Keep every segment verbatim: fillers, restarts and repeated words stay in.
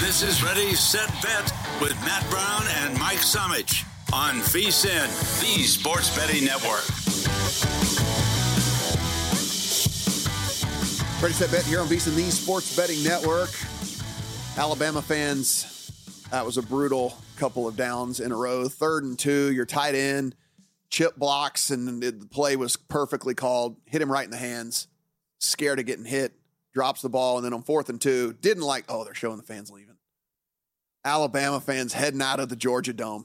This is Ready, Set, Bet with Matt Brown and Mike Somich on VSiN, the Sports Betting Network. Ready, Set, Bet here on VSiN, the Sports Betting Network. Alabama fans, that was a brutal couple of downs in a row. Third and two, you're tight end, chip blocks, and the play was perfectly called. Hit him right in the hands. Scared of getting hit. Drops the ball, and then on fourth and two, didn't like, oh, they're showing the fans leaving. Alabama fans heading out of the Georgia Dome.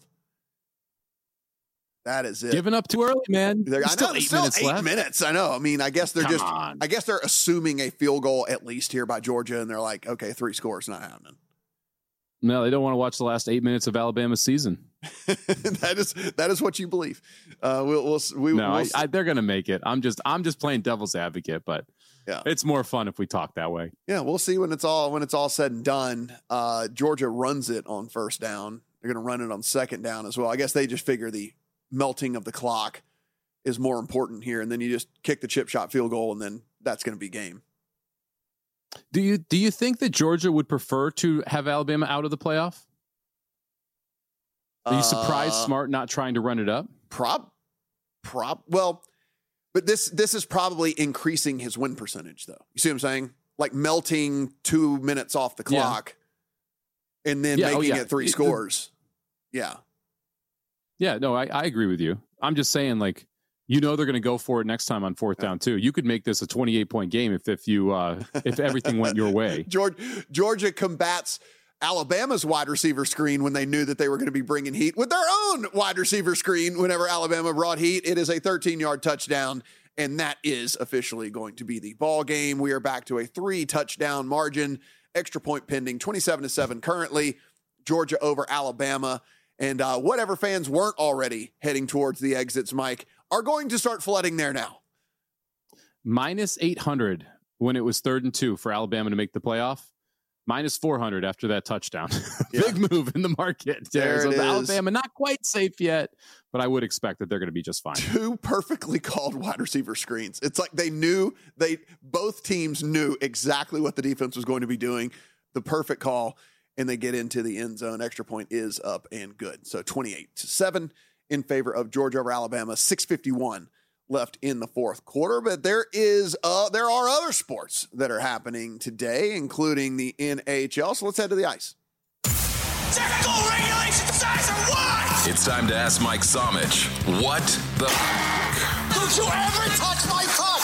That is it. Giving up too early, man. There's I know, still eight still minutes eight left. minutes. I know. I mean, I guess they're Come just, on. I guess they're assuming a field goal at least here by Georgia, and they're like, okay, three scores not happening. No, they don't want to watch the last eight minutes of Alabama's season. that is that is what you believe. Uh, we'll, we'll we no, we'll, I, I, they're going to make it. I'm just I'm just playing devil's advocate, but. Yeah, it's more fun if we talk that way. Yeah, we'll see when it's all when it's all said and done. Uh, Georgia runs it on first down. They're going to run it on second down as well. I guess they just figure the melting of the clock is more important here, and then you just kick the chip shot field goal, and then that's going to be game. Do you do you think that Georgia would prefer to have Alabama out of the playoff? Are you surprised uh, Smart not trying to run it up? Prob, prob. Well. But this this is probably increasing his win percentage, though. You see what I'm saying? Like melting two minutes off the clock yeah. and then yeah, making oh, yeah. it three it, scores. The, yeah. Yeah, no, I, I agree with you. I'm just saying, like, you know they're going to go for it next time on fourth down, too. You could make this a twenty-eight point game if if you uh, if everything went your way. Georgia, Georgia combats Alabama's wide receiver screen when they knew that they were going to be bringing heat with their own wide receiver screen. Whenever Alabama brought heat, it is a thirteen yard touchdown, and that is officially going to be the ball game. We are back to a three touchdown margin, extra point pending, twenty-seven to seven currently, Georgia over Alabama. And uh, whatever fans weren't already heading towards the exits, Mike, are going to start flooding there now. Minus eight hundred when it was third and two for Alabama to make the playoff. Minus four hundred after that touchdown. Yeah. Big move in the market. There so it is. Alabama not quite safe yet, but I would expect that they're going to be just fine. Two perfectly called wide receiver screens. It's like they knew, they both teams knew exactly what the defense was going to be doing. The perfect call, and they get into the end zone. Extra point is up and good. So twenty-eight to seven in favor of Georgia over Alabama. six fifty-one left in the fourth quarter, but there is uh there are other sports that are happening today, including the N H L. So let's head to the ice. Technical regulation size of what? It's time to ask Mike Somich, what the Don't you ever touch my puck!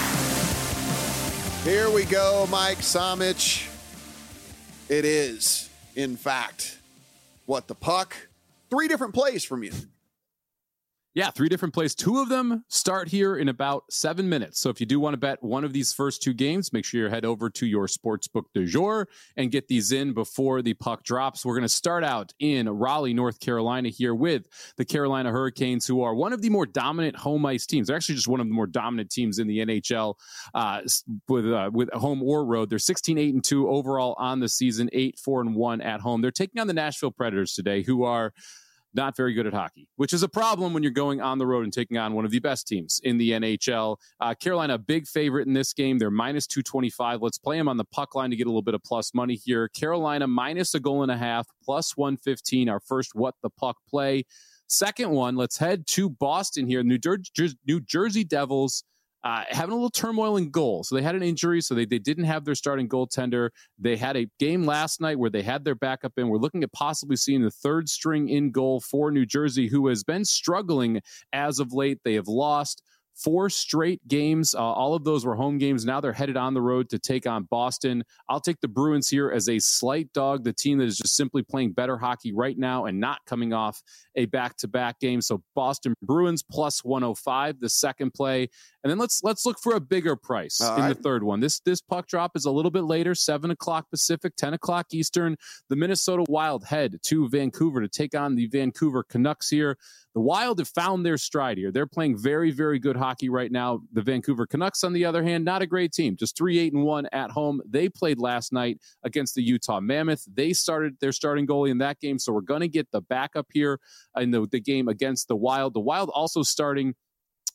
Here we go, Mike Somich. It is, in fact, what the puck. Three different plays from you. Yeah, three different plays. Two of them start here in about seven minutes. So if you do want to bet one of these first two games, make sure you head over to your sportsbook du jour and get these in before the puck drops. We're going to start out in Raleigh, North Carolina here with the Carolina Hurricanes, who are one of the more dominant home ice teams. They're actually just one of the more dominant teams in the N H L uh, with uh, with home or road. They're sixteen eight and two overall on the season, eight four and one at home. They're taking on the Nashville Predators today, who are not very good at hockey, which is a problem when you're going on the road and taking on one of the best teams in the N H L. Uh, Carolina, a big favorite in this game. They're minus two twenty-five. Let's play them on the puck line to get a little bit of plus money here. Carolina minus a goal and a half, plus one fifteen, our first what the puck play. Second one, let's head to Boston here. New, Jer- Jer- New Jersey Devils Uh, having a little turmoil in goal. So they had an injury, so they, they didn't have their starting goaltender. They had a game last night where they had their backup in. We're looking at possibly seeing the third string in goal for New Jersey, who has been struggling as of late. They have lost four straight games. Uh, all of those were home games. Now they're headed on the road to take on Boston. I'll take the Bruins here as a slight dog, the team that is just simply playing better hockey right now and not coming off a back-to-back game. So Boston Bruins plus one oh five, the second play. And then let's let's look for a bigger price All in right. the third one. This this puck drop is a little bit later, seven o'clock Pacific, ten o'clock Eastern. The Minnesota Wild head to Vancouver to take on the Vancouver Canucks here. The Wild have found their stride here. They're playing very, very good hockey right now. The Vancouver Canucks, on the other hand, not a great team. Just three eight and one at home. They played last night against the Utah Mammoth. They started their starting goalie in that game, so we're going to get the backup here in the, the game against the Wild. The Wild also starting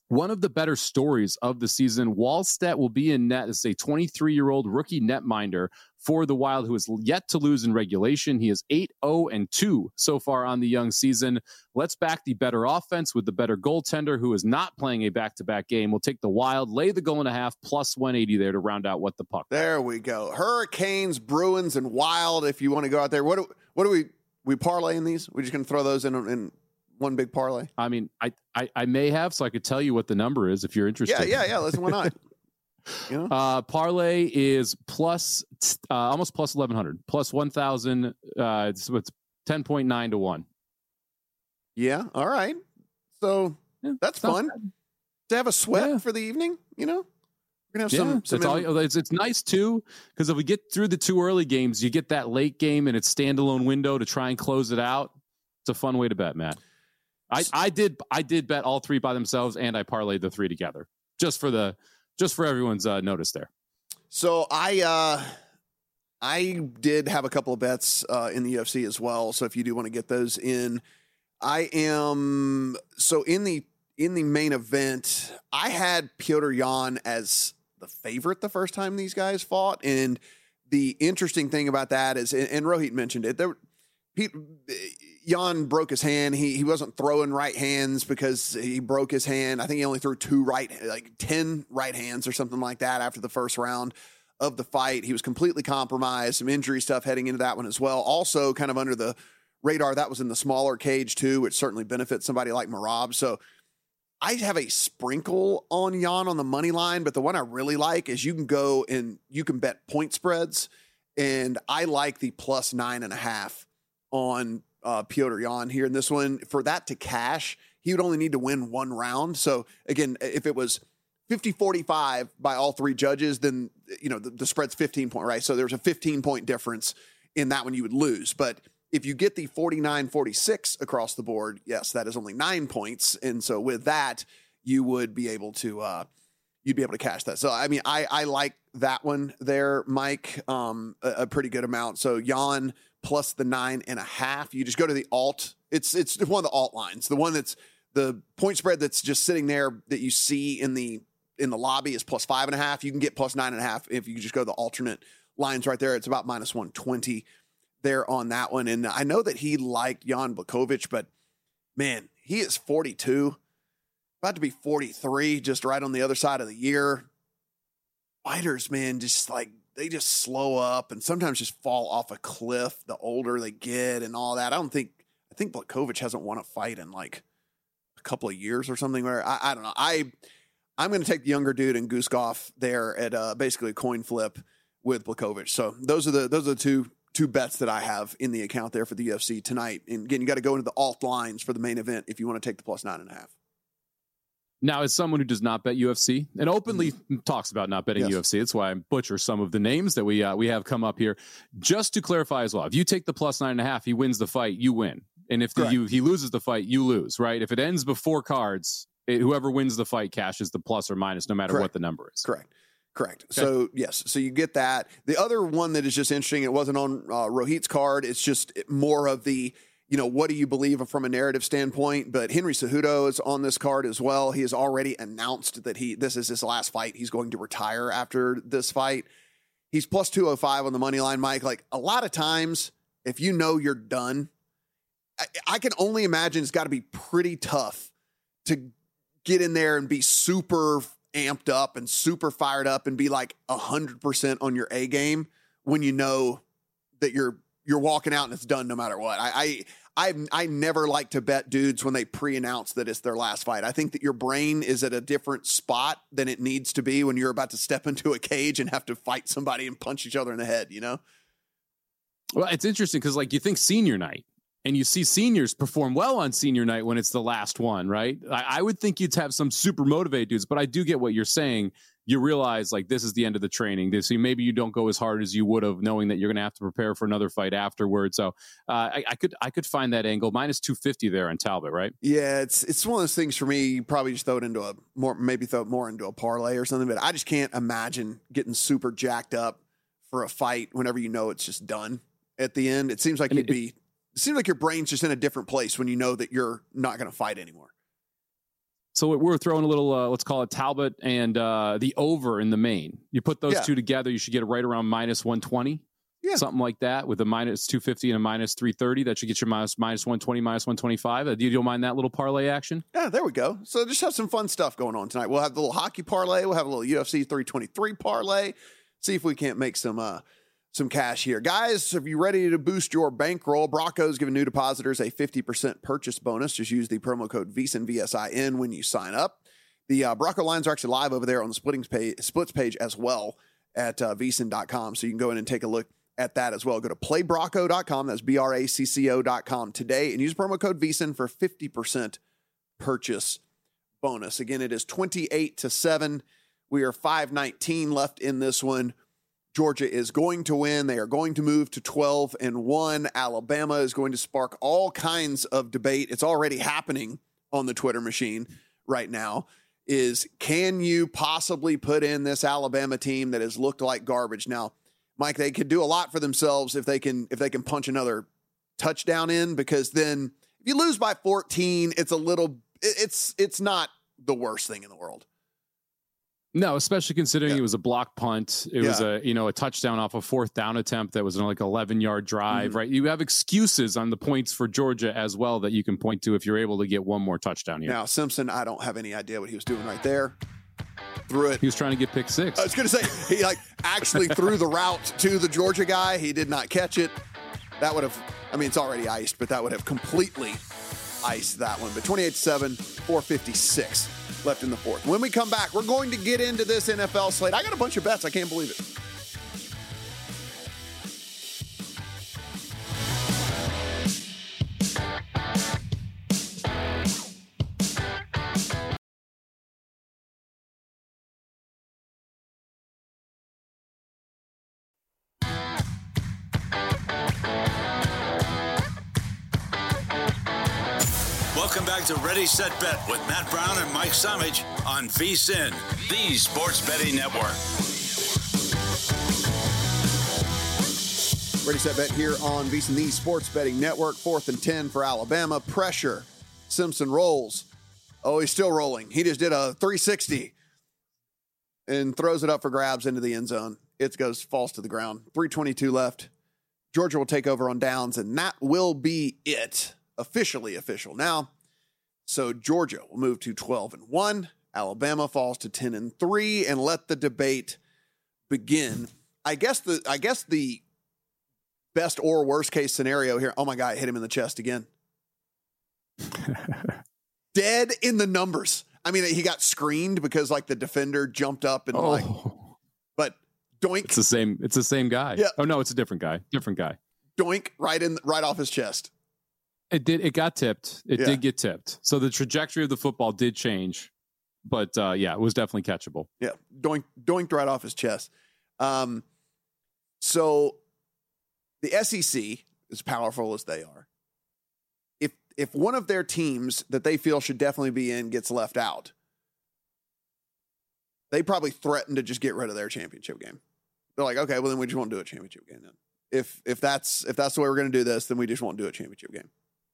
One of the better stories of the season, Wallstedt will be in net as a twenty-three-year-old rookie netminder for the Wild who has yet to lose in regulation. He is eight oh and two so far on the young season. Let's back the better offense with the better goaltender who is not playing a back-to-back game. We'll take the Wild, lay the goal and a half, plus one eighty there to round out what the puck. There we go. Hurricanes, Bruins, and Wild, if you want to go out there. What do, what do we, we parlay in these? We're just going to throw those in in one big parlay? I mean, I, I, I may have, so I could tell you what the number is if you're interested. Yeah, yeah, yeah. Listen, why not? You know? Uh, parlay is plus uh, almost plus eleven hundred, plus one thousand. Uh, it's, it's ten point nine to one. Yeah. All right. So yeah, that's fun bad. To have a sweat yeah. for the evening. You know, we're gonna have yeah, some. some it's, all, it's it's nice too because if we get through the two early games, you get that late game and it's standalone window to try and close it out. It's a fun way to bet, Matt. I, I did I did bet all three by themselves, and I parlayed the three together just for the just for everyone's uh, notice there. So I uh, I did have a couple of bets uh, in the U F C as well. So if you do want to get those in, I am so in the in the main event. I had Petr Yan as the favorite the first time these guys fought, and the interesting thing about that is, and, and Rohit mentioned it, there. He, Jan broke his hand. He he wasn't throwing right hands because he broke his hand. I think he only threw two right, like ten right hands or something like that after the first round of the fight. He was completely compromised. Some injury stuff heading into that one as well. Also, kind of under the radar, that was in the smaller cage too, which certainly benefits somebody like Merab. So I have a sprinkle on Jan on the money line, but the one I really like is you can go and you can bet point spreads, and I like the plus nine and a half on uh, Petr Yan here in this one. For that to cash, he would only need to win one round. So again, if it was fifty forty-five by all three judges, then, you know, the, the spread's fifteen point, right? So there's a fifteen point difference in that one you would lose. But if you get the forty-nine forty-six across the board, yes, that is only nine points. And so with that, you would be able to, uh, you'd be able to cash that. So, I mean, I, I like that one there, Mike, um, a, a pretty good amount. So Jan plus the nine and a half. You just go to the alt. It's it's one of the alt lines. The one that's the point spread that's just sitting there that you see in the in the lobby is plus five and a half. You can get plus nine and a half if you just go to the alternate lines right there. It's about minus one twenty there on that one. And I know that he liked Jan Blachowicz, but man, he is forty-two, about to be forty-three, just right on the other side of the year. Fighters, man, just like, they just slow up and sometimes just fall off a cliff the older they get and all that. I don't think, I think Blachowicz hasn't won a fight in like a couple of years or something where I, I don't know. I, I'm going to take the younger dude and Guskov there at uh, basically a coin flip with Blachowicz. So those are the, those are the two, two bets that I have in the account there for the U F C tonight. And again, you got to go into the alt lines for the main event if you want to take the plus nine and a half. Now, as someone who does not bet U F C and openly mm-hmm. talks about not betting yes. U F C, that's why I butcher some of the names that we uh, we have come up here. Just to clarify as well, if you take the plus nine and a half, he wins the fight, you win. And if the, you, he loses the fight, you lose, right? If it ends before cards, it, whoever wins the fight cashes the plus or minus, no matter Correct. what the number is. Correct. Correct. Okay. So, yes. So you get that. The other one that is just interesting, it wasn't on uh, Rohit's card. It's just more of the, you know, what do you believe from a narrative standpoint? But Henry Cejudo is on this card as well. He has already announced that he this is his last fight. He's going to retire after this fight. He's plus two oh five on the money line, Mike. Like, a lot of times, if you know you're done, I, I can only imagine it's got to be pretty tough to get in there and be super amped up and super fired up and be like one hundred percent on your A game when you know that you're you're walking out and it's done no matter what. I, I, I, I never like to bet dudes when they pre-announce that it's their last fight. I think that your brain is at a different spot than it needs to be when you're about to step into a cage and have to fight somebody and punch each other in the head, you know? Well, it's interesting because, like, you think senior night and you see seniors perform well on senior night when it's the last one, right? I, I would think you'd have some super motivated dudes, but I do get what you're saying. You realize, like, this is the end of the training. So maybe you don't go as hard as you would have, knowing that you're going to have to prepare for another fight afterwards. So uh, I, I could I could find that angle. Minus two fifty there on Talbot, right? Yeah, it's it's one of those things for me. You probably just throw it into a more, maybe throw it more into a parlay or something. But I just can't imagine getting super jacked up for a fight whenever you know it's just done at the end. It seems like and you'd it, be. It seems like your brain's just in a different place when you know that you're not going to fight anymore. So we're throwing a little, uh, let's call it Talbot and uh, the over in the main. You put those Yeah. two together, you should get it right around minus one twenty. Yeah. Something like that with a minus two fifty and a minus three thirty. That should get you minus, minus one twenty, minus one twenty-five. Uh, do you don't mind that little parlay action? Yeah, there we go. So just have some fun stuff going on tonight. We'll have the little hockey parlay. We'll have a little U F C three twenty-three parlay. See if we can't make some uh, some cash here. Guys, if you're ready to boost your bankroll, Brocco's giving new depositors a fifty percent purchase bonus. Just use the promo code VSIN, V S I N, when you sign up. The uh, Brocco lines are actually live over there on the splittings page, splits page as well at uh, V S I N dot com. So you can go in and take a look at that as well. Go to play brocco dot com. That's B R A C C O dot com today and use promo code V S I N for fifty percent purchase bonus. Again, it is twenty-eight to seven. We are five nineteen left in this one. Georgia is going to win. They are going to move to twelve and one. Alabama is going to spark all kinds of debate. It's already happening on the Twitter machine right now. Is can you possibly put in this Alabama team that has looked like garbage? Now, Mike, they could do a lot for themselves if they can if they can punch another touchdown in, because then if you lose by fourteen, it's a little it's it's not the worst thing in the world. No, especially considering Yeah. it was a block punt. It Yeah. was a, you know, a touchdown off a fourth down attempt that was an like eleven yard drive, Mm-hmm. right? You have excuses on the points for Georgia as well that you can point to if you're able to get one more touchdown here. Now, Simpson, I don't have any idea what he was doing right there. Threw it. He was trying to get pick six. I was going to say, he like actually threw the route to the Georgia guy. He did not catch it. That would have, I mean, it's already iced, but that would have completely iced that one. But twenty-eight to seven, four fifty-six left in the fourth. When we come back, we're going to get into this N F L slate. I got a bunch of bets. I can't believe it. Welcome back to Ready, Set, Bet with Matt Brown and Mike Summich on V S I N, the Sports Betting Network. Ready, set, bet here on V S I N, the Sports Betting Network. Fourth and ten for Alabama. Pressure. Simpson rolls. Oh, he's still rolling. He just did a three sixty and throws it up for grabs into the end zone. It goes, falls to the ground. three twenty-two left. Georgia will take over on downs, and that will be it. Officially official now. So Georgia will move to twelve and one. Alabama falls to ten and three, and let the debate begin. I guess the I guess the best or worst case scenario here. Oh my God, I hit him in the chest again. Dead in the numbers. I mean, he got screened because like the defender jumped up and oh, like, but doink, it's the same. It's the same guy. Yeah. Oh no, it's a different guy. Different guy. doink right in, right off his chest. It did. It got tipped. It Yeah. did get tipped. So the trajectory of the football did change, but uh, yeah, it was definitely catchable. Yeah, doink, doinked right off his chest. Um, so the S E C, as powerful as they are, if if one of their teams that they feel should definitely be in gets left out, they probably threaten to just get rid of their championship game. They're like, okay, well then we just won't do a championship game then. If if that's if that's the way we're going to do this, then we just won't do a championship game.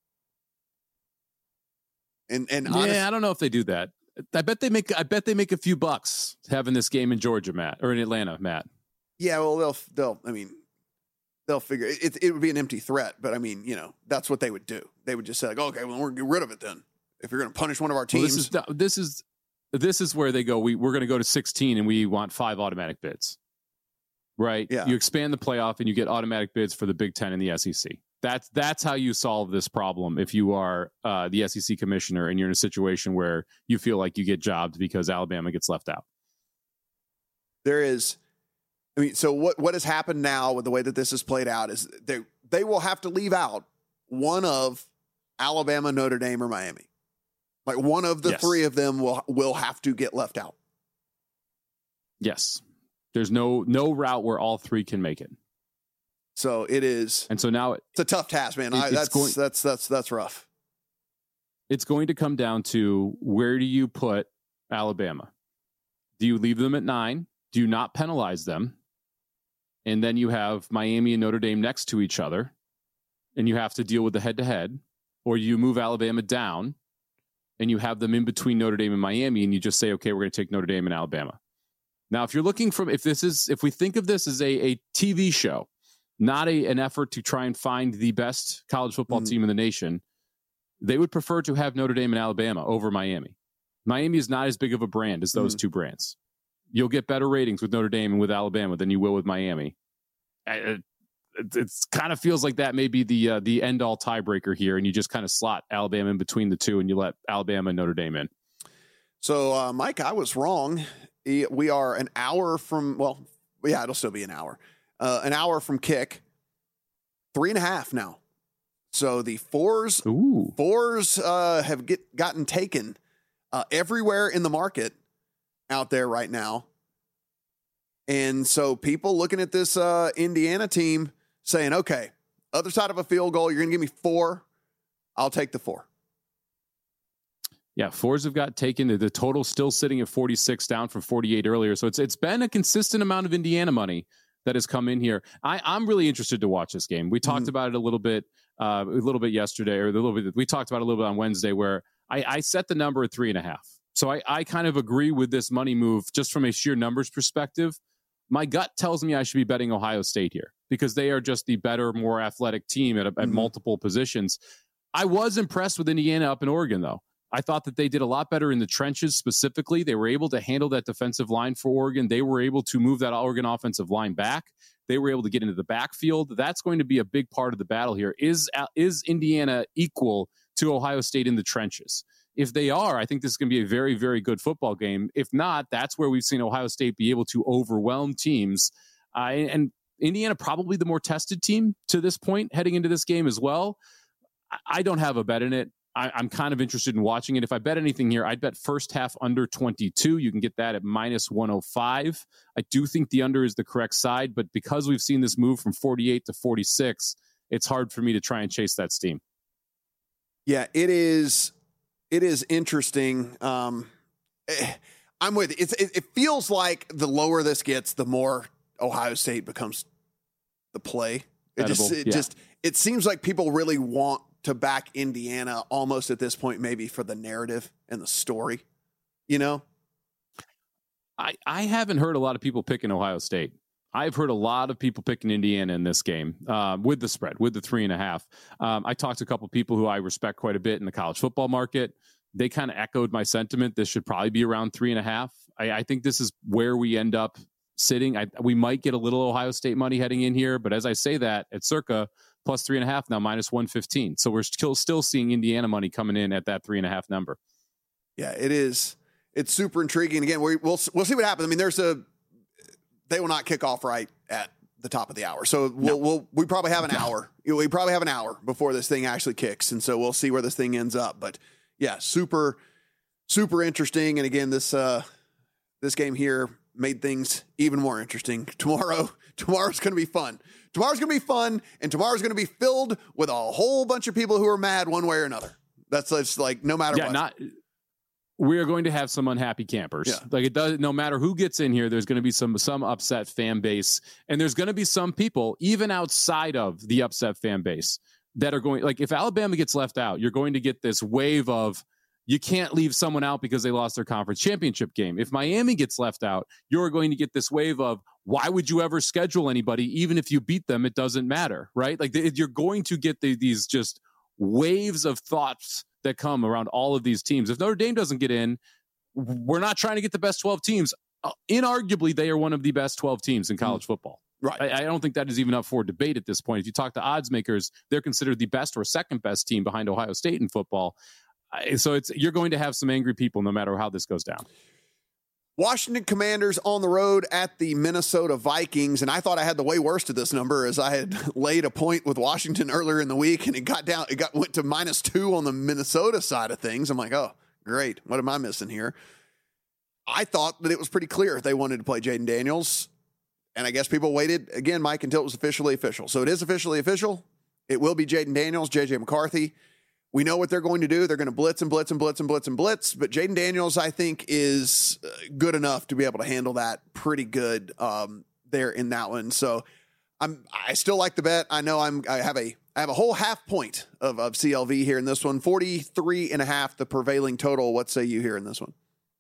And and honest, Yeah, I don't know if they do that. I bet they make. I bet they make a few bucks having this game in Georgia, Matt, or in Atlanta, Matt. yeah, well they'll they'll I mean they'll figure it. It would be an empty threat, but I mean you know that's what they would do. They would just say like, okay, well we're gonna get rid of it then. If you're going to punish one of our Well, teams, this is this is this is where they go. We we're going to go to sixteen, and we want five automatic bids. Right? Yeah. You expand the playoff, and you get automatic bids for the Big Ten and the S E C. That's that's how you solve this problem. If you are uh, the S E C commissioner and you're in a situation where you feel like you get jobbed because Alabama gets left out. there is. I mean, so what what has happened now with the way that this is played out is they they will have to leave out one of Alabama, Notre Dame, or Miami. Like one of the Yes. three of them will will have to get left out. Yes. There's no no route where all three can make it. So it is. And so now it, It's a tough task, man. It- I, it's that's going- that's that's that's rough. it's going to come down to where do you put Alabama? Do you leave them at nine? Do you not penalize them? And then you have Miami and Notre Dame next to each other, and you have to deal with the head-to-head, or you move Alabama down, and you have them in between Notre Dame and Miami, and you just say, okay, we're going to take Notre Dame and Alabama. Now, if you're looking from, if this is, if we think of this as a, a T V show, not a, an effort to try and find the best college football mm. team in the nation, they would prefer to have Notre Dame and Alabama over Miami. Miami is not as big of a brand as those mm. two brands. You'll get better ratings with Notre Dame and with Alabama than you will with Miami. It, it, it kind of feels like that may be the uh, the end all tiebreaker here, and you just kind of slot Alabama in between the two, and you let Alabama and Notre Dame in. So, uh, Mike, I was wrong. We are an hour from, well, yeah, it'll still be an hour. Uh, an hour from kick. Three and a half now. So the fours, Ooh. fours uh, have get, gotten taken uh, everywhere in the market out there right now. And so people looking at this uh, Indiana team saying, okay, other side of a field goal, you're going to give me four. I'll take the four. Yeah, fours have got taken. The total still sitting at forty-six, down from forty-eight earlier. So it's it's been a consistent amount of Indiana money that has come in here. I, I'm really interested to watch this game. We talked mm-hmm. about it a little bit, uh, a little bit yesterday, or a little bit. We talked about it a little bit on Wednesday, where I, I set the number at three and a half. So I, I kind of agree with this money move just from a sheer numbers perspective. My gut tells me I should be betting Ohio State here because they are just the better, more athletic team at, at mm-hmm. multiple positions. I was impressed with Indiana up in Oregon, though. I thought that they did a lot better in the trenches specifically. They were able to handle that defensive line for Oregon. They were able to move that Oregon offensive line back. They were able to get into the backfield. That's going to be a big part of the battle here. Is, is Indiana equal to Ohio State in the trenches? If they are, I think this is going to be a very, very good football game. If not, that's where we've seen Ohio State be able to overwhelm teams. Uh, and Indiana probably the more tested team to this point heading into this game as well. I don't have a bet in it. I, I'm kind of interested in watching it. If I bet anything here, I'd bet first half under twenty-two. You can get that at minus one oh five. I do think the under is the correct side, but because we've seen this move from forty-eight to forty-six, it's hard for me to try and chase that steam. Yeah, it is. It is interesting. Um, I'm with you. It's, it. It feels like the lower this gets, the more Ohio State becomes the play. It Edible, just, it yeah. just, it seems like people really want to back Indiana almost at this point, maybe for the narrative and the story, you know? I, I haven't heard a lot of people picking Ohio State. I've heard a lot of people picking Indiana in this game uh, with the spread, with the three and a half. Um, I talked to a couple of people who I respect quite a bit in the college football market. They kind of echoed my sentiment. This should probably be around three and a half. I, I think this is where we end up sitting. I, we might get a little Ohio State money heading in here, but as I say that, at circa plus three and a half, now minus one fifteen. So we're still still seeing Indiana money coming in at that three and a half number. Yeah, it is. It's super intriguing. Again, we, we'll we'll see what happens. I mean, there's a they will not kick off right at the top of the hour, so we'll, no. we'll we probably have an no. hour. We probably have an hour before this thing actually kicks, and so we'll see where this thing ends up. But yeah, super super interesting. And again, this uh, this game here made things even more interesting. Tomorrow, tomorrow's going to be fun. Tomorrow's going to be fun, and tomorrow's going to be filled with a whole bunch of people who are mad one way or another. That's just like no matter yeah, what. Not, we are going to have some unhappy campers. Yeah. Like it does, no matter who gets in here, there's going to be some some upset fan base, and there's going to be some people even outside of the upset fan base that are going. Like if Alabama gets left out, you're going to get this wave of you can't leave someone out because they lost their conference championship game. If Miami gets left out, you're going to get this wave of why would you ever schedule anybody? Even if you beat them, it doesn't matter, right? Like you're going to get the, these just waves of thoughts that come around all of these teams. If Notre Dame doesn't get in, we're not trying to get the best twelve teams. Uh, inarguably, they are one of the best twelve teams in college mm. football. Right. I, I don't think that is even up for debate at this point. If you talk to odds makers, they're considered the best or second best team behind Ohio State in football. So it's you're going to have some angry people no matter how this goes down. Washington Commanders on the road at the Minnesota Vikings. And I thought I had the way worst of this number as I had laid a point with Washington earlier in the week, and it got down, it got went to minus two on the Minnesota side of things. I'm like, oh, great. What am I missing here? I thought that it was pretty clear they wanted to play Jaden Daniels. And I guess people waited again, Mike, until it was officially official. So it is officially official. It will be Jaden Daniels, J J McCarthy. We know what they're going to do. They're going to blitz and blitz and blitz and blitz and blitz. But Jaden Daniels, I think, is good enough to be able to handle that pretty good um, there in that one. So I'm, I still like the bet. I know I'm, I have a I have a whole half point of, of C L V here in this one. forty-three and a half, the prevailing total. What say you here in this one?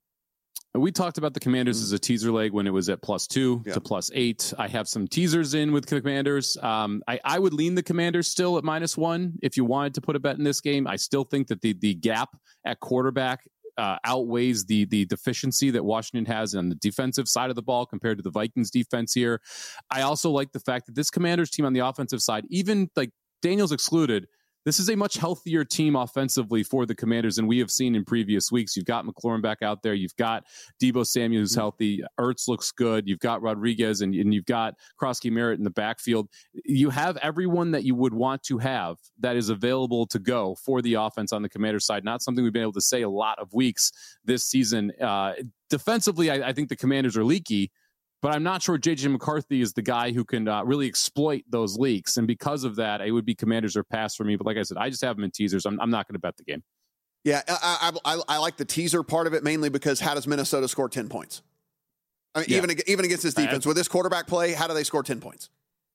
We talked about the Commanders mm-hmm. as a teaser leg when it was at plus two yeah. to plus eight. I have some teasers in with Commanders. Um, I, I would lean the Commanders still at minus one if you wanted to put a bet in this game. I still think that the the gap at quarterback uh, outweighs the the deficiency that Washington has on the defensive side of the ball compared to the Vikings defense here. I also like the fact that this Commanders team on the offensive side, even like Daniels excluded, this is a much healthier team offensively for the Commanders than we have seen in previous weeks. You've got McLaurin back out there. You've got Deebo Samuel who's healthy. Ertz looks good. You've got Rodriguez and, and you've got Krosky Merritt in the backfield. You have everyone that you would want to have that is available to go for the offense on the Commanders side. Not something we've been able to say a lot of weeks this season. Uh, defensively, I, I think the Commanders are leaky. But I'm not sure J J McCarthy is the guy who can uh, really exploit those leaks. And because of that, it would be Commanders or pass for me. But like I said, I just have them in teasers. I'm, I'm not going to bet the game. Yeah, I, I, I, I like the teaser part of it mainly because how does Minnesota score ten points? I mean, yeah. even, even against this defense, I, with this quarterback play, how do they score ten points?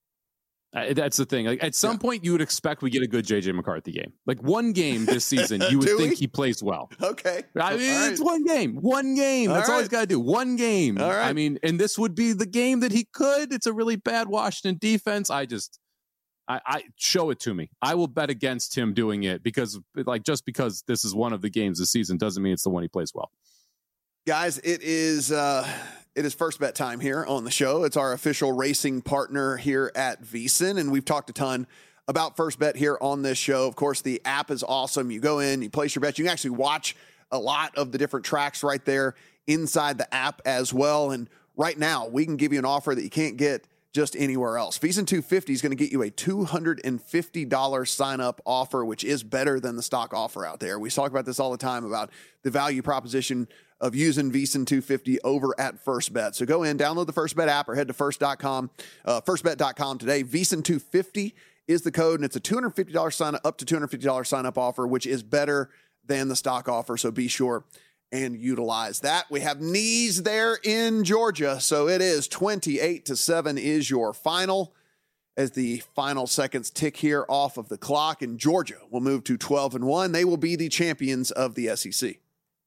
Uh, that's the thing. Like at some yeah. point, you would expect we get a good J J McCarthy game. Like one game this season, you would think we? he plays well. Okay, I mean right. it's one game, one game. All that's right. all he's got to do. One game. All right. I mean, and this would be the game that he could. It's a really bad Washington defense. I just, I, I show it to me. I will bet against him doing it because, like, just because this is one of the games this season doesn't mean it's the one he plays well. Guys, it is. Uh... It is first bet time here on the show. It's our official racing partner here at VSiN, and we've talked a ton about first bet here on this show. Of course, the app is awesome. You go in, you place your bet. You can actually watch a lot of the different tracks right there inside the app as well. And right now, we can give you an offer that you can't get just anywhere else. VSiN two fifty is going to get you a two hundred fifty dollars sign-up offer, which is better than the stock offer out there. We talk about this all the time about the value proposition of using VSiN two fifty over at FirstBet. So go in, download the FirstBet app, or head to first dot com, uh, first bet dot com today. VSiN two fifty is the code, and it's a two hundred fifty dollars sign up, up to two hundred fifty dollars sign-up offer, which is better than the stock offer. So be sure and utilize that. We have knees there in Georgia, so it is twenty-eight to seven is your final. As the final seconds tick here off of the clock, and Georgia will move to twelve and one. They will be the champions of the S E C.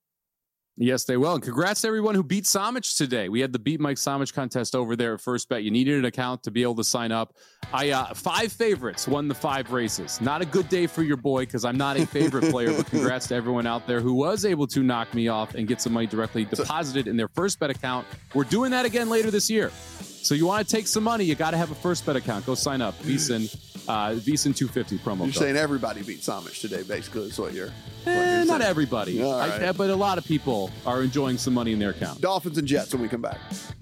Yes, they will. And congrats to everyone who beat Somich today. We had the Beat Mike Somich contest over there at First Bet. You needed an account to be able to sign up. I uh, five favorites won the five races. Not a good day for your boy because I'm not a favorite player, but congrats to everyone out there who was able to knock me off and get some money directly deposited in their First Bet account. We're doing that again later this year. So you want to take some money, you got to have a First Bet account. Go sign up. VSiN, uh, VSiN two fifty promo You're code. saying everybody beat Somich today, basically, is what you're, what eh, you're Not everybody. All right. I, but a lot of people are enjoying some money in their account. Dolphins and Jets when we come back.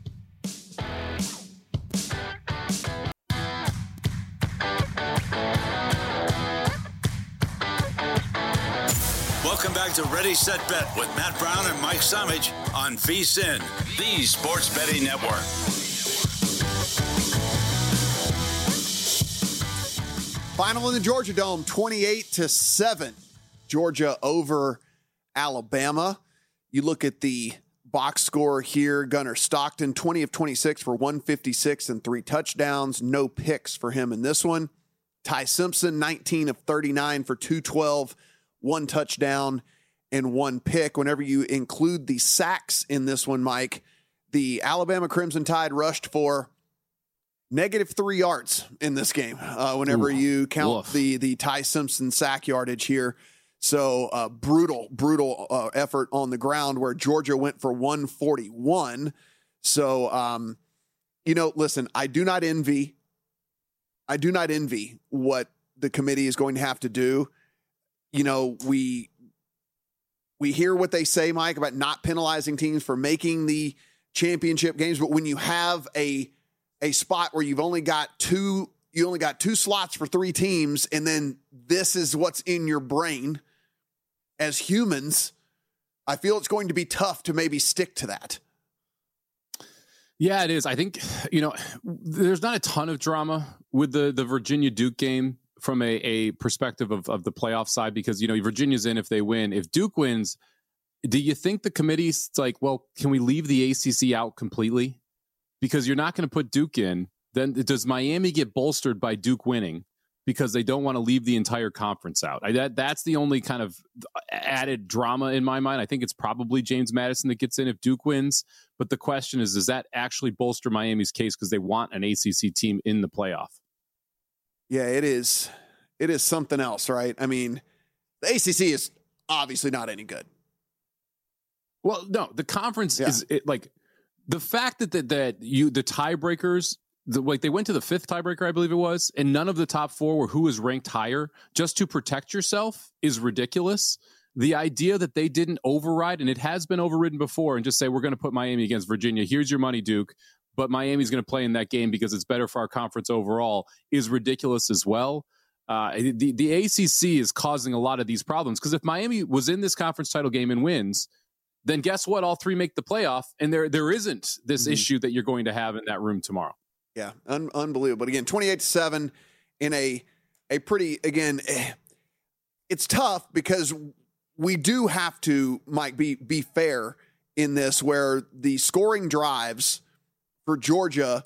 Welcome back to Ready, Set, Bet with Matt Brown and Mike Somich on VSiN, the Sports Betting Network. Final in the Georgia Dome, twenty-eight to seven. Georgia over Alabama. You look at the box score here. Gunnar Stockton, twenty of twenty-six for one fifty-six and three touchdowns. No picks for him in this one. Ty Simpson, nineteen of thirty-nine for two twelve, one touchdown and one pick. Whenever you include the sacks in this one, Mike, the Alabama Crimson Tide rushed for negative three yards in this game. Uh, whenever Ooh, you count woof. the the Ty Simpson sack yardage here. So uh, brutal, brutal uh, effort on the ground where Georgia went for one forty-one. So, um, you know, listen, I do not envy, I do not envy what the committee is going to have to do. You know, we, we hear what they say, Mike, about not penalizing teams for making the championship games. But when you have a, a spot where you've only got two, you only got two slots for three teams, and then this is what's in your brain as humans, I feel it's going to be tough to maybe stick to that. Yeah, it is. I think, you know, there's not a ton of drama with the, the Virginia Duke game from a, a perspective of, of the playoff side, because, you know, Virginia's in if they win. If Duke wins, do you think the committee's like, well, can we leave the A C C out completely? Because you're not going to put Duke in. Then does Miami get bolstered by Duke winning? because they don't want to leave the entire conference out. I, that That's the only kind of added drama in my mind. I think it's probably James Madison that gets in if Duke wins. But the question is, does that actually bolster Miami's case because they want an A C C team in the playoff? Yeah, it is. It is something else, right? I mean, the A C C is obviously not any good. Well, no, the conference yeah. is it, like the fact that, that, that you, the tiebreakers, The, like they went to the fifth tiebreaker, I believe it was, and none of the top four were who was ranked higher just to protect yourself is ridiculous. The idea that they didn't override, and it has been overridden before, and just say, we're going to put Miami against Virginia. Here's your money, Duke. But Miami's going to play in that game because it's better for our conference overall is ridiculous as well. Uh, the, the A C C is causing a lot of these problems because if Miami was in this conference title game and wins, then guess what? All three make the playoff, and there there isn't this mm-hmm. issue that you're going to have in that room tomorrow. Yeah, un- unbelievable. But again, twenty-eight to seven in a a pretty, again, eh, it's tough because we do have to, Mike, be be fair in this where the scoring drives for Georgia,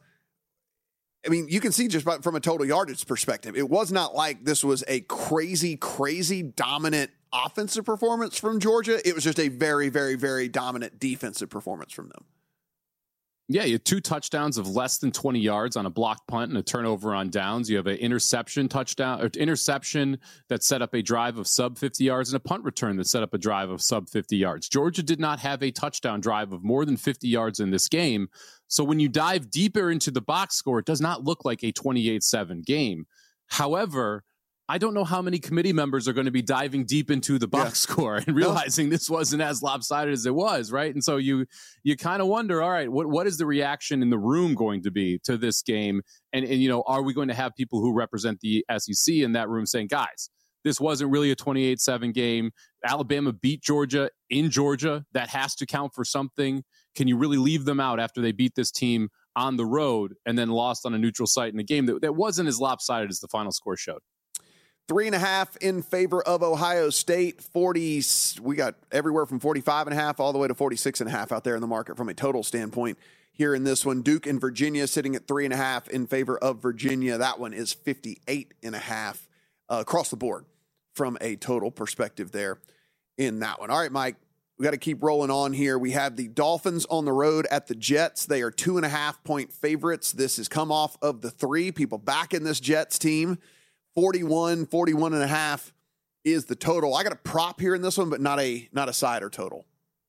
I mean, you can see just by, from a total yardage perspective, it was not like this was a crazy, crazy dominant offensive performance from Georgia. It was just a very, very, very dominant defensive performance from them. Yeah, you have two touchdowns of less than twenty yards on a blocked punt and a turnover on downs. You have an interception touchdown or interception that set up a drive of sub fifty yards and a punt return that set up a drive of sub fifty yards. Georgia did not have a touchdown drive of more than fifty yards in this game. So when you dive deeper into the box score, it does not look like a twenty-eight seven game. However, I don't know how many committee members are going to be diving deep into the box yeah. score and realizing no. this wasn't as lopsided as it was, right? And so you you kind of wonder, all right, what what is the reaction in the room going to be to this game? And, and, you know, are we going to have people who represent the S E C in that room saying, guys, this wasn't really a twenty-eight seven game. Alabama beat Georgia in Georgia. That has to count for something. Can you really leave them out after they beat this team on the road and then lost on a neutral site in a game that, that wasn't as lopsided as the final score showed? Three and a half in favor of Ohio State. forty, we got everywhere from forty-five and a half all the way to forty-six and a half out there in the market from a total standpoint here in this one. Duke and Virginia sitting at three and a half in favor of Virginia. That one is fifty-eight and a half uh, across the board from a total perspective there in that one. All right, Mike, we got to keep rolling on here. We have the Dolphins on the road at the Jets. They are two and a half point favorites. This has come off of the three. People back in this Jets team. forty-one, forty-one and a half is the total. I got a prop here in this one, but not a not a side or total.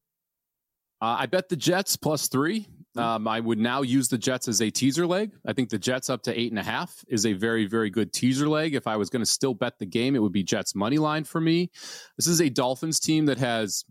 Uh, I bet the Jets plus three. Um, I would now use the Jets as a teaser leg. I think the Jets up to eight and a half is a very, very good teaser leg. If I was going to still bet the game, it would be Jets money line for me. This is a Dolphins team that has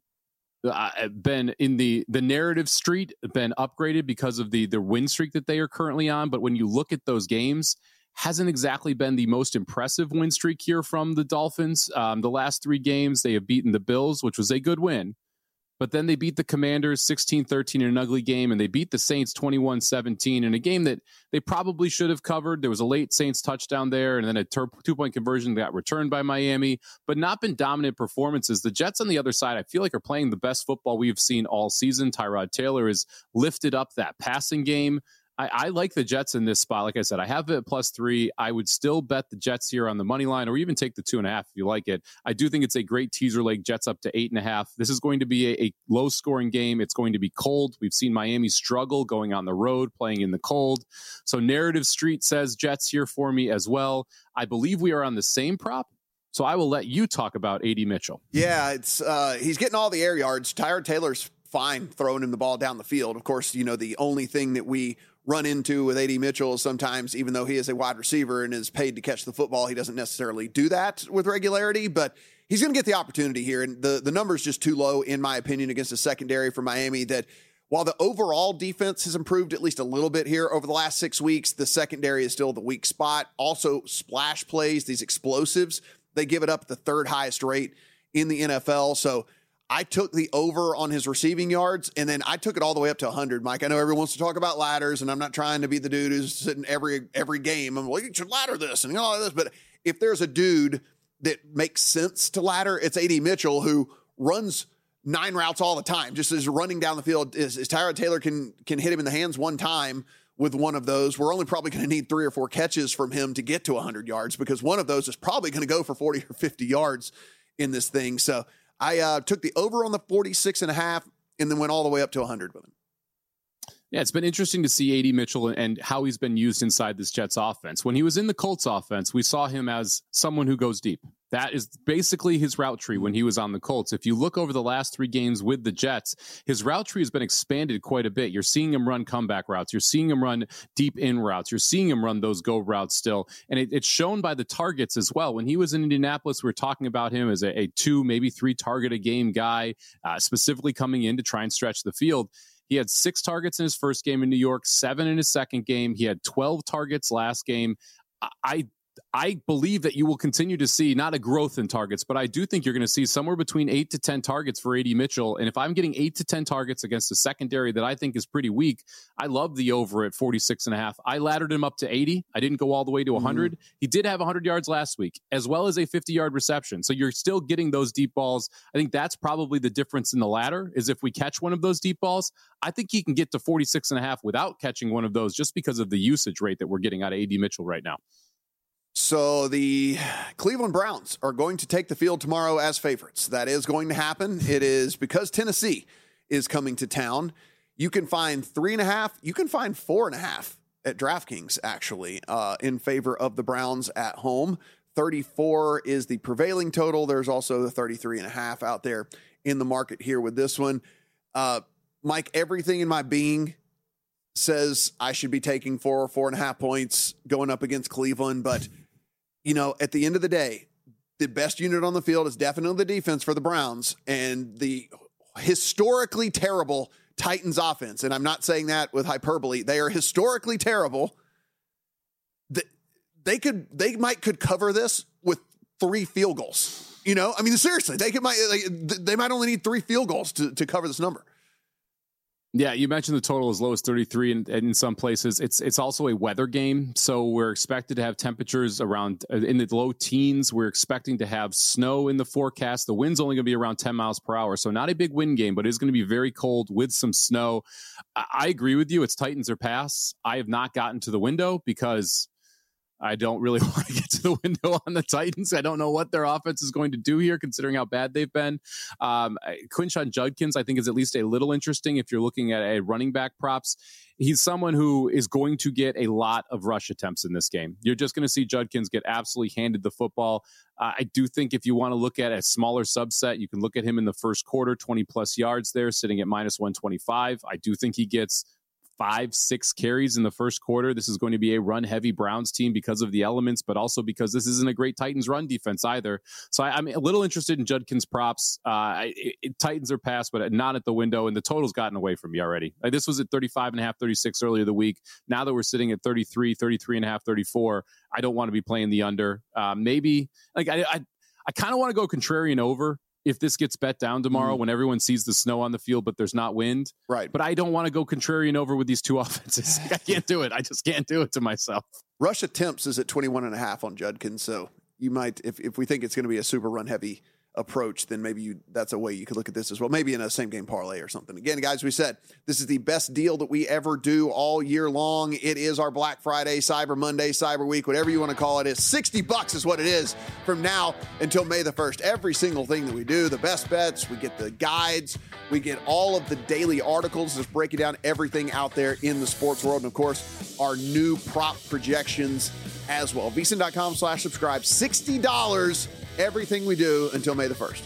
uh, been in the the narrative street, been upgraded because of the the win streak that they are currently on. But when you look at those games, hasn't exactly been the most impressive win streak here from the Dolphins. Um, the last three games, they have beaten the Bills, which was a good win. But then they beat the Commanders sixteen thirteen in an ugly game, and they beat the Saints twenty-one seventeen in a game that they probably should have covered. There was a late Saints touchdown there, and then a ter- two-point conversion that got returned by Miami, but not been dominant performances. The Jets on the other side, I feel like, are playing the best football we've seen all season. Tyrod Taylor has lifted up that passing game. I, I like the Jets in this spot. Like I said, I have it at plus three. I would still bet the Jets here on the money line, or even take the two and a half if you like it. I do think it's a great teaser leg. Jets up to eight and a half. This is going to be a, a low scoring game. It's going to be cold. We've seen Miami struggle going on the road, playing in the cold. So Narrative Street says Jets here for me as well. I believe we are on the same prop. So I will let you talk about A D Mitchell. Yeah, it's uh, he's getting all the air yards. Tyrod Taylor's fine throwing him the ball down the field. Of course, you know, the only thing that we run into with A D Mitchell is sometimes, even though he is a wide receiver and is paid to catch the football, he doesn't necessarily do that with regularity, but he's going to get the opportunity here. And the, the number is just too low, in my opinion, against a secondary for Miami that while the overall defense has improved at least a little bit here over the last six weeks, the secondary is still the weak spot. Also, splash plays, these explosives, they give it up at the third highest rate in the N F L. So I took the over on his receiving yards, and then I took it all the way up to one hundred, Mike. I know everyone wants to talk about ladders, and I'm not trying to be the dude who's sitting every every game. I'm like, you should ladder this and all this. But if there's a dude that makes sense to ladder, it's A D Mitchell, who runs nine routes all the time, just as running down the field. Is, is Tyrod Taylor can can hit him in the hands one time with one of those. We're only probably going to need three or four catches from him to get to one hundred yards because one of those is probably going to go for forty or fifty yards in this thing. So I uh, took the over on the forty-six and a half and then went all the way up to one hundred with him. Yeah, it's been interesting to see A D Mitchell and how he's been used inside this Jets offense. When he was in the Colts offense, we saw him as someone who goes deep. That is basically his route tree when he was on the Colts. If you look over the last three games with the Jets, his route tree has been expanded quite a bit. You're seeing him run comeback routes. You're seeing him run deep in routes. You're seeing him run those go routes still. And it, it's shown by the targets as well. When he was in Indianapolis, we were talking about him as a, a two, maybe three target a game guy, uh, specifically coming in to try and stretch the field. He had six targets in his first game in New York, seven in his second game. He had twelve targets last game. I I believe that you will continue to see not a growth in targets, but I do think you're going to see somewhere between eight to ten targets for A D Mitchell. And if I'm getting eight to ten targets against a secondary that I think is pretty weak, I love the over at forty-six and a half. I laddered him up to eighty. I didn't go all the way to one hundred. Mm-hmm. He did have one hundred yards last week, as well as a fifty yard reception. So you're still getting those deep balls. I think that's probably the difference in the ladder is if we catch one of those deep balls, I think he can get to forty-six and a half without catching one of those just because of the usage rate that we're getting out of A D Mitchell right now. So the Cleveland Browns are going to take the field tomorrow as favorites. That is going to happen. It is because Tennessee is coming to town. You can find three and a half. You can find four and a half at DraftKings, actually, uh, in favor of the Browns at home. thirty-four is the prevailing total. There's also the thirty-three and a half out there in the market here with this one. Uh, Mike, everything in my being says I should be taking four or four and a half points going up against Cleveland, but you know, at the end of the day, the best unit on the field is definitely the defense for the Browns and the historically terrible Titans offense. And I'm not saying that with hyperbole. They are historically terrible. They could, they might could cover this with three field goals. You know, I mean, seriously, they could, might, they, they might only need three field goals to, to cover this number. Yeah, you mentioned the total as low as thirty-three, and, and in some places it's it's also a weather game. So we're expected to have temperatures around uh, in the low teens. We're expecting to have snow in the forecast. The wind's only going to be around ten miles per hour, so not a big wind game, but it's going to be very cold with some snow. I, I agree with you. It's Titans or pass. I have not gotten to the window because I don't really want to get to the window on the Titans. I don't know what their offense is going to do here, considering how bad they've been. Um, Quinshon Judkins, I think, is at least a little interesting if you're looking at a running back props. He's someone who is going to get a lot of rush attempts in this game. You're just going to see Judkins get absolutely handed the football. Uh, I do think if you want to look at a smaller subset, you can look at him in the first quarter, twenty plus yards there, sitting at minus one twenty-five. I do think he gets five, six carries in the first quarter. This is going to be a run-heavy Browns team because of the elements, but also because this isn't a great Titans run defense either. So I, I'm a little interested in Judkins props. Uh, it, it, Titans are passed, but not at the window, and the total's gotten away from me already. Like, this was at thirty-five and a half, thirty-six earlier the week. Now that we're sitting at thirty-three, thirty-three and a half, thirty-four, I don't want to be playing the under. Uh, maybe, like I, I, I kind of want to go contrarian over if this gets bet down tomorrow, mm. when everyone sees the snow on the field, but there's not wind. Right. But I don't want to go contrarian over with these two offenses. I can't do it. I just can't do it to myself. Rush attempts is at twenty-one and a half on Judkins. So you might, if, if we think it's going to be a super run heavy approach, then maybe you, that's a way you could look at this as well. Maybe in a same game parlay or something. Again, guys, we said this is the best deal that we ever do all year long. It is our Black Friday, Cyber Monday, Cyber Week, whatever you want to call it. It's sixty bucks is what it is from now until May the first. Every single thing that we do, the best bets, we get the guides, we get all of the daily articles, just breaking down everything out there in the sports world. And of course, our new prop projections as well. VSiN.com slash subscribe. sixty dollars everything we do until May the first.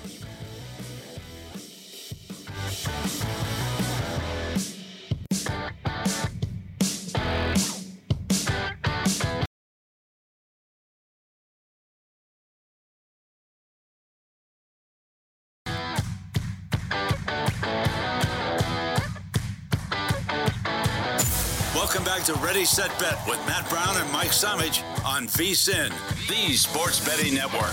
Welcome back to Ready, Set, Bet with Matt Brown and Mike Somich on VSiN, the Sports Betting Network.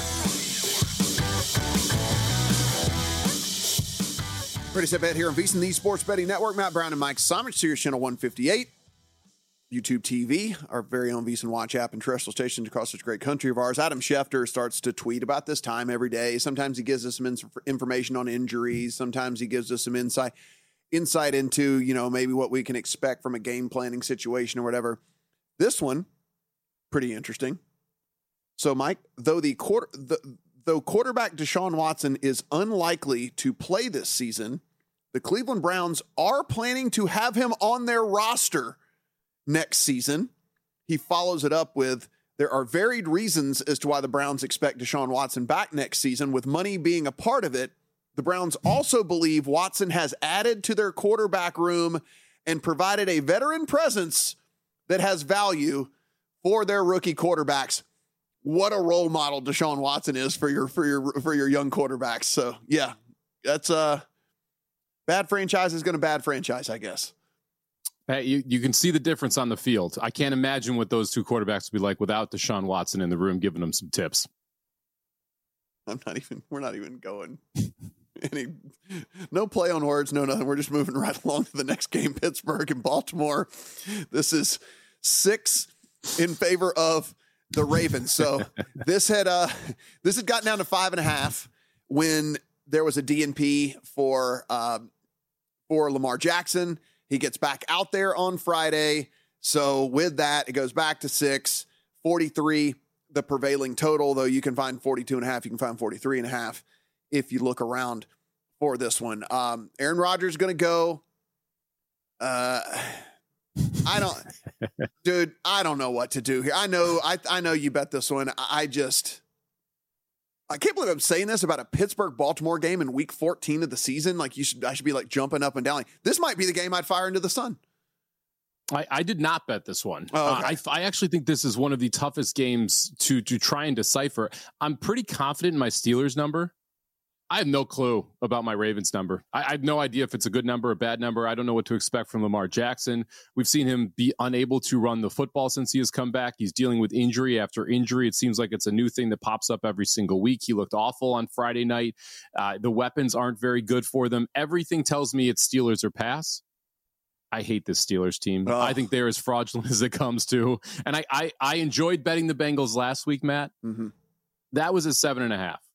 Ready, Set, Bet here on VSiN, the Sports Betting Network. Matt Brown and Mike Somich, Sirius Channel one fifty-eight. YouTube T V, our very own VSiN Watch app, and terrestrial stations across this great country of ours. Adam Schefter starts to tweet about this time every day. Sometimes he gives us some in- information on injuries. Sometimes he gives us some insight. insight into, you know, maybe what we can expect from a game planning situation or whatever. This one, pretty interesting. So, Mike, though the quarter, the, though quarterback Deshaun Watson is unlikely to play this season, the Cleveland Browns are planning to have him on their roster next season. He follows it up with, there are varied reasons as to why the Browns expect Deshaun Watson back next season, with money being a part of it. The Browns also believe Watson has added to their quarterback room and provided a veteran presence that has value for their rookie quarterbacks. What a role model Deshaun Watson is for your for your for your young quarterbacks. So yeah, that's a bad franchise is going to bad franchise, I guess. Hey, you, you can see the difference on the field. I can't imagine what those two quarterbacks would be like without Deshaun Watson in the room giving them some tips. I'm not even, we're not even going any, no play on words, no nothing. We're just moving right along to the next game, Pittsburgh and Baltimore. This is six in favor of the Ravens. So this had, uh, this had gotten down to five and a half when there was a D N P for, uh, for Lamar Jackson. He gets back out there on Friday. So with that, it goes back to six, forty-three, the prevailing total, though you can find forty-two and a half. You can find forty-three and a half if you look around for this one. Um, Aaron Rodgers is going to go. Uh, I don't, dude, I don't know what to do here. I know, I, I know you bet this one. I, I just, I can't believe I'm saying this about a Pittsburgh-Baltimore game in week fourteen of the season. Like you should, I should be like jumping up and down. Like, this might be the game I'd fire into the sun. I, I did not bet this one. Oh, okay. uh, I, I actually think this is one of the toughest games to to try and decipher. I'm pretty confident in my Steelers number. I have no clue about my Ravens number. I, I have no idea if it's a good number or a bad number. I don't know what to expect from Lamar Jackson. We've seen him be unable to run the football since he has come back. He's dealing with injury after injury. It seems like it's a new thing that pops up every single week. He looked awful on Friday night. Uh, the weapons aren't very good for them. Everything tells me it's Steelers or pass. I hate this Steelers team. Oh. I think they're as fraudulent as it comes to. And I, I, I enjoyed betting the Bengals last week, Matt. Mm-hmm. That was a seven and a half.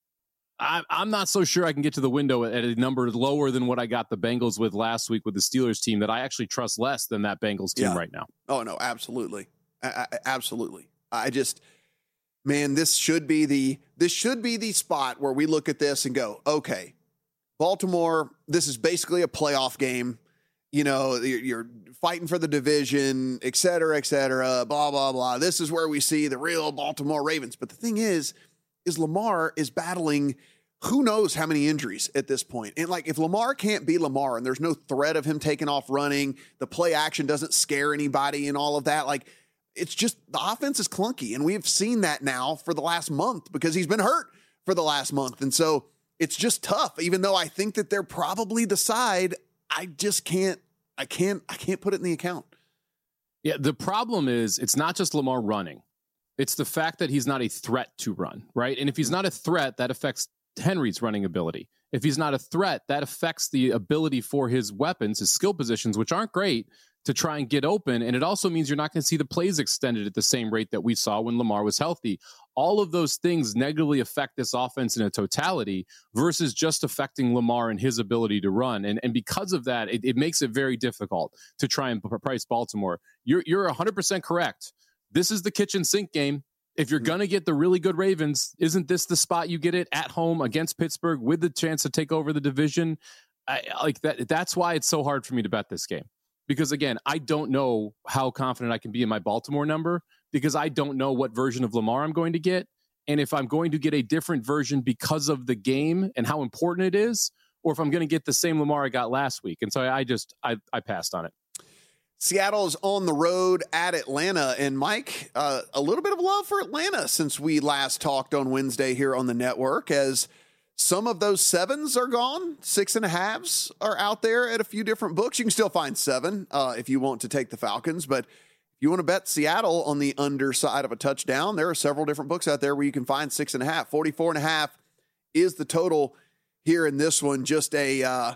I, I'm not so sure I can get to the window at a number lower than what I got the Bengals with last week with the Steelers team that I actually trust less than that Bengals team yeah. right now. Oh, no, absolutely. I, I, absolutely. I just, man, this should be the, this should be the spot where we look at this and go, okay, Baltimore, this is basically a playoff game. You know, you're, you're fighting for the division, et cetera, et cetera, blah, blah, blah. This is where we see the real Baltimore Ravens. But the thing is, is Lamar is battling who knows how many injuries at this point. And like, if Lamar can't be Lamar and there's no threat of him taking off running, the play action doesn't scare anybody and all of that, like, it's just the offense is clunky. And we've seen that now for the last month because he's been hurt for the last month. And so it's just tough, even though I think that they're probably the side. I just can't, I can't, I can't put it in the account. Yeah. The problem is it's not just Lamar running. It's the fact that he's not a threat to run, right? And if he's not a threat, that affects Henry's running ability. If he's not a threat, that affects the ability for his weapons, his skill positions, which aren't great, to try and get open. And it also means you're not going to see the plays extended at the same rate that we saw when Lamar was healthy. All of those things negatively affect this offense in a totality versus just affecting Lamar and his ability to run. And, and because of that, it, it makes it very difficult to try and price Baltimore. You're, you're one hundred percent correct. This is the kitchen sink game. If you're going to get the really good Ravens, isn't this the spot you get it at home against Pittsburgh with the chance to take over the division? I, like that. That's why it's so hard for me to bet this game. Because again, I don't know how confident I can be in my Baltimore number because I don't know what version of Lamar I'm going to get. And if I'm going to get a different version because of the game and how important it is, or if I'm going to get the same Lamar I got last week. And so I just, I, I passed on it. Seattle is on the road at Atlanta. And Mike, uh, a little bit of love for Atlanta since we last talked on Wednesday here on the network, as some of those sevens are gone. Six and a halves are out there at a few different books. You can still find seven uh, if you want to take the Falcons. But if you want to bet Seattle on the underside of a touchdown, there are several different books out there where you can find six and a half. forty-four and a half is the total here in this one. Just a, uh,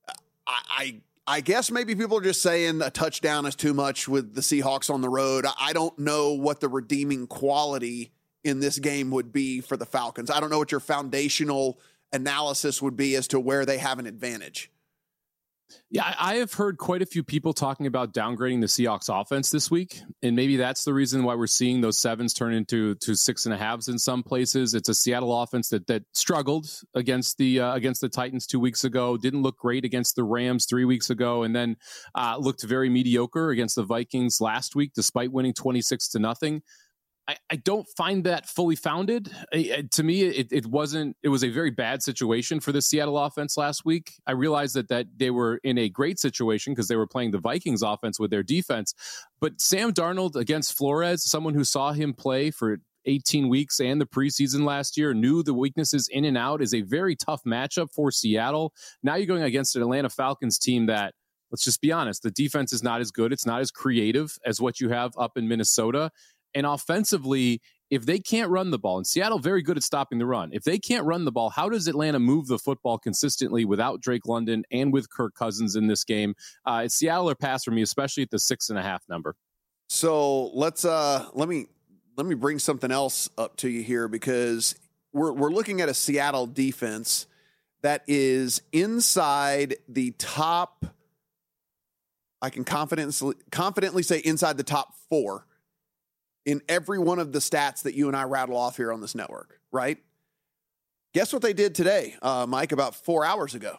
I, I I guess maybe people are just saying a touchdown is too much with the Seahawks on the road. I don't know what the redeeming quality in this game would be for the Falcons. I don't know what your foundational analysis would be as to where they have an advantage. Yeah, I have heard quite a few people talking about downgrading the Seahawks offense this week, and maybe that's the reason why we're seeing those sevens turn into to six and a halves in some places. It's a Seattle offense that that struggled against the uh, against the Titans two weeks ago, didn't look great against the Rams three weeks ago, and then uh, looked very mediocre against the Vikings last week, despite winning twenty-six to nothing. I, I don't find that fully founded. I, to me, it, it wasn't. It was a very bad situation for the Seattle offense last week. I realized that that they were in a great situation because they were playing the Vikings offense with their defense. But Sam Darnold against Flores, someone who saw him play for eighteen weeks and the preseason last year, knew the weaknesses in and out, is a very tough matchup for Seattle. Now you're going against an Atlanta Falcons team that, let's just be honest, the defense is not as good. It's not as creative as what you have up in Minnesota. And offensively, if they can't run the ball, and Seattle very good at stopping the run, if they can't run the ball, how does Atlanta move the football consistently without Drake London and with Kirk Cousins in this game? Uh, it's Seattle or pass for me, especially at the six and a half number. So let's uh, let me let me bring something else up to you here, because we're we're looking at a Seattle defense that is inside the top. I can confidently confidently say inside the top four in every one of the stats that you and I rattle off here on this network, right? Guess what they did today, uh, Mike, about four hours ago?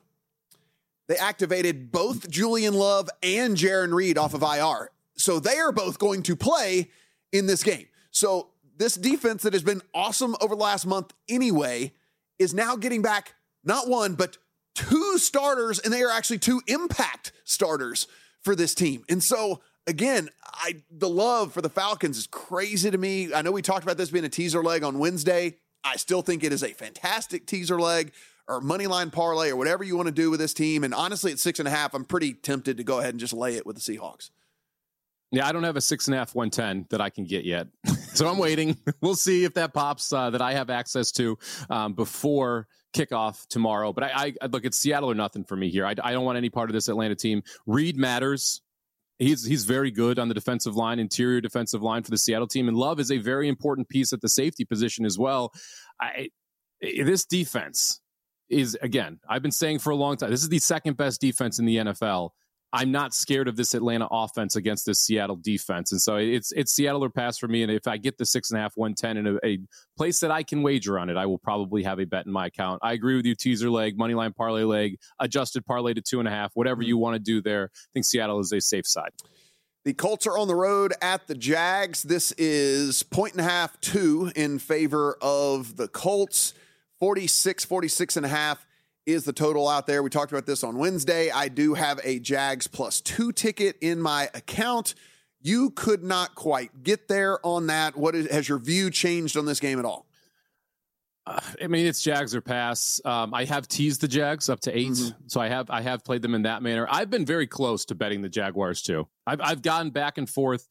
They activated both Julian Love and Jarran Reed off of I R. So they are both going to play in this game. So this defense that has been awesome over the last month anyway is now getting back not one, but two starters, and they are actually two impact starters for this team. And so again, I the love for the Falcons is crazy to me. I know we talked about this being a teaser leg on Wednesday. I still think it is a fantastic teaser leg or money line parlay or whatever you want to do with this team. And honestly, at six and a half, I'm pretty tempted to go ahead and just lay it with the Seahawks. Yeah, I don't have a six and a half one ten that I can get yet. So I'm waiting. We'll see if that pops uh, that I have access to um, before kickoff tomorrow. But I, I look, it's Seattle or nothing for me here. I, I don't want any part of this Atlanta team. Reed matters. He's he's very good on the defensive line, interior defensive line for the Seattle team. And Love is a very important piece at the safety position as well. I, this defense is, again, I've been saying for a long time, this is the second best defense in the N F L. I'm not scared of this Atlanta offense against this Seattle defense. And so it's it's Seattle or pass for me. And if I get the six and a half, one ten in a, a place that I can wager on it, I will probably have a bet in my account. I agree with you. Teaser leg, money line parlay leg, adjusted parlay to two and a half, whatever you want to do there. I think Seattle is a safe side. The Colts are on the road at the Jags. This is point and a half, two in favor of the Colts. forty-six, forty-six and a half is the total out there. We talked about this on Wednesday. I do have a Jags plus two ticket in my account. You could not quite get there on that. What is, has your view changed on this game at all? Uh, I mean, it's Jags or pass. Um, I have teased the Jags up to eight, mm-hmm. so I have I have played them in that manner. I've been very close to betting the Jaguars too. I've I've gone back and forth.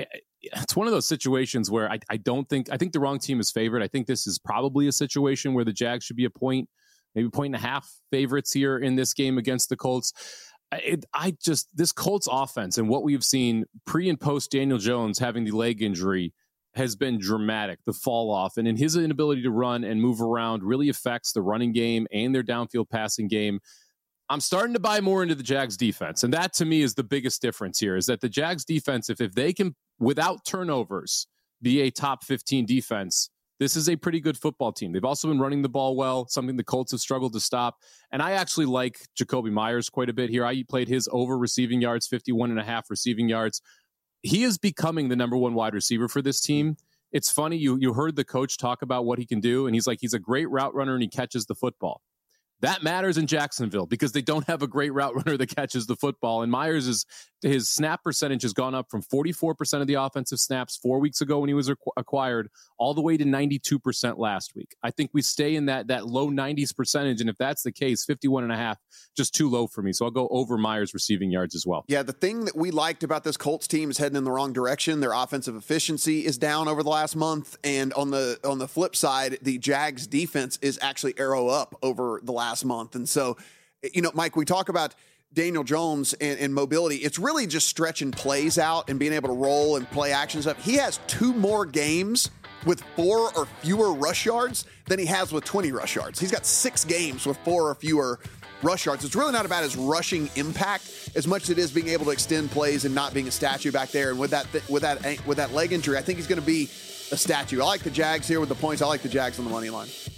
It's one of those situations where I I don't think I think the wrong team is favored. I think this is probably a situation where the Jags should be a point, maybe point and a half favorites here in this game against the Colts. It, I just this Colts offense and what we've seen pre and post Daniel Jones having the leg injury has been dramatic, the fall off, and in his inability to run and move around really affects the running game and their downfield passing game. I'm starting to buy more into the Jags defense. And that to me is the biggest difference here, is that the Jags defense, if, if they can, without turnovers, be a top fifteen defense, this is a pretty good football team. They've also been running the ball well, something the Colts have struggled to stop. And I actually like Jacoby Myers quite a bit here. I played his over receiving yards, fifty-one and a half receiving yards. He is becoming the number one wide receiver for this team. It's funny. You, you heard the coach talk about what he can do. And he's like, he's a great route runner and he catches the football. That matters in Jacksonville because they don't have a great route runner that catches the football. And Myers, is his snap percentage has gone up from forty-four percent of the offensive snaps four weeks ago when he was acquired all the way to ninety-two percent last week. I think we stay in that that low nineties percentage. And if that's the case, fifty-one and a half, just too low for me. So I'll go over Myers receiving yards as well. Yeah, the thing that we liked about this Colts team is heading in the wrong direction. Their offensive efficiency is down over the last month. And on the on the flip side, the Jags defense is actually arrow up over the last month. And so, you know, Mike, we talk about Daniel Jones and, and mobility. It's really just stretching plays out and being able to roll and play action stuff. He has two more games with four or fewer rush yards than he has with twenty rush yards. He's got six games with four or fewer rush yards. It's really not about his rushing impact as much as it is being able to extend plays and not being a statue back there. And with that th- with that with that leg injury, I think he's going to be a statue. I like the Jags here with the points. I like the Jags on the money line.